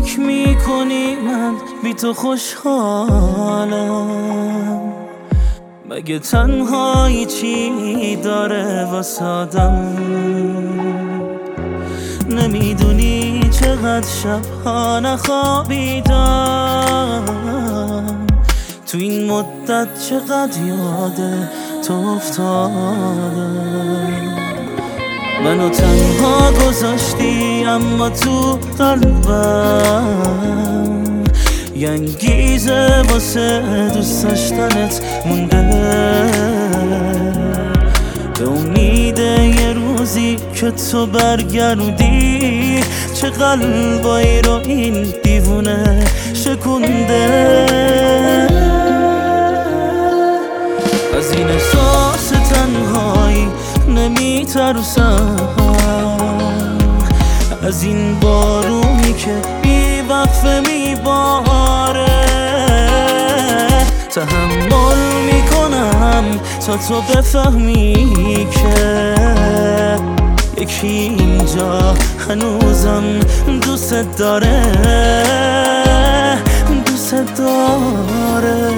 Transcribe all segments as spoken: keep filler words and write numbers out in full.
فکر میکنی من بی تو خوشحالم؟ مگه تنهایی چی داره واسادم؟ نمیدونی چقدر شبها نخوابیدم، تو این مدت چقدر یاده تو افتادم. منو تنها گذاشتی اما تو قلبم یه انگیزه واسه دوست داشتنت مونده، به امید یه روزی که تو برگردی چه قلبایی رو این دیوونه شکونده. از این احساس تنهایی نمیترسم، از این بارونی که بی وقفه میباره تحمل میکنم تا تو بفهمی که یکی اینجا هنوزم دوست داره، دوست داره.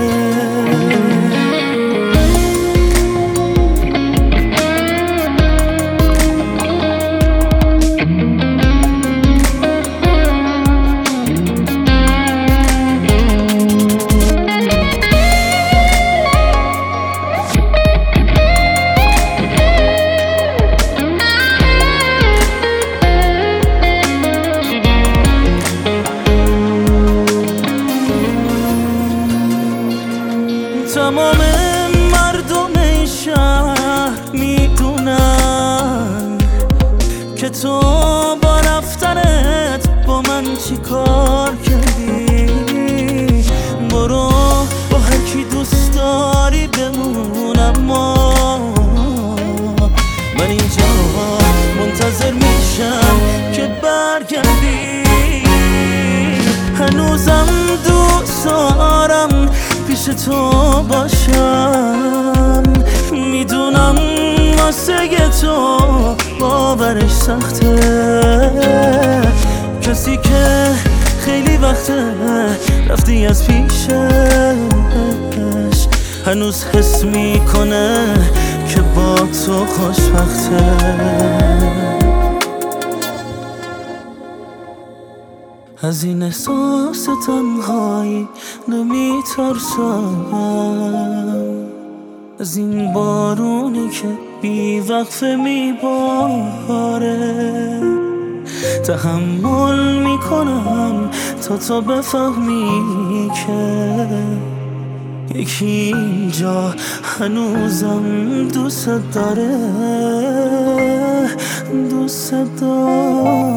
تمام مردم شهر میدونن که تو با رفتنت با من چی کار کردی. برو با هر کی دوست داری بمون، اما من اینجا منتظر میشم که برگردی. هنوزم دوست دارم پیش تو باشم، میدونم واسه تو باورش سخته. کسی که خیلی وقته رفتی از پیشش هنوز حس میکنه که با تو خوشبخته. از این احساس تنهایی نمیترسم، از این بارونی که بی وقفه میباره تحمل میکنم تا تو بفهمی که یکی اینجا هنوزم دوست داره، دوست داره.